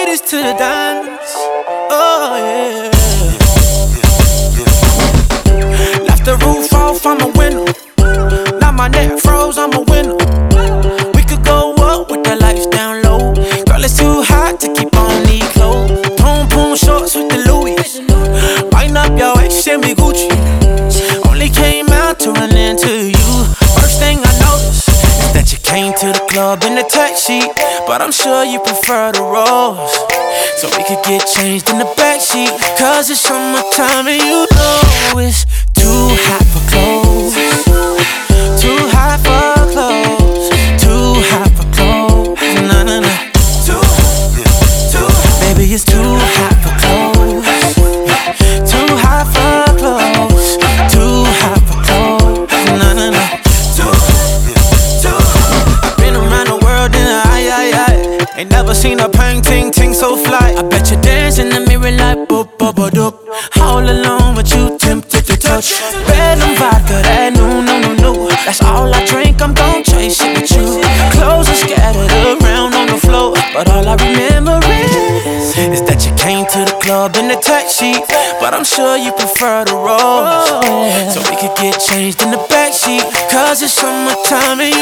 ladies to the dance. Oh yeah. Left the roof off, I'm a winner. Now my neck froze, I'm a winner. We could go up with the lights down low. Girl, it's too hot to keep on these clothes. Poom poom shorts with the Louis. Wind up your waist and be Gucci. Only came out to run into you. First thing I noticed is that you came to the club in a taxi, but I'm sure you prefer the rolls. So we could get changed in the backseat, cause it's summertime and you know it's too hot for clothes. Too hot for clothes. Too hot for clothes. Nah, nah, nah. Baby, it's too hot for clothes. Too hot for clothes. Too hot for clothes. Nah, nah, nah. Been around the world in a I ain't never seen a painting ting so fly. I bet you dance in the mirror like boop, boop, boop, doop. All alone with you, tempted to touch. Bedlam vodka, that no, no, no, no. That's all I drink, I'm gon' chase it with you. Clothes are scattered around on the floor, but all I remember is that you came to the club in a taxi, but I'm sure you prefer the rolls. So we could get changed in the backseat, cause it's summertime and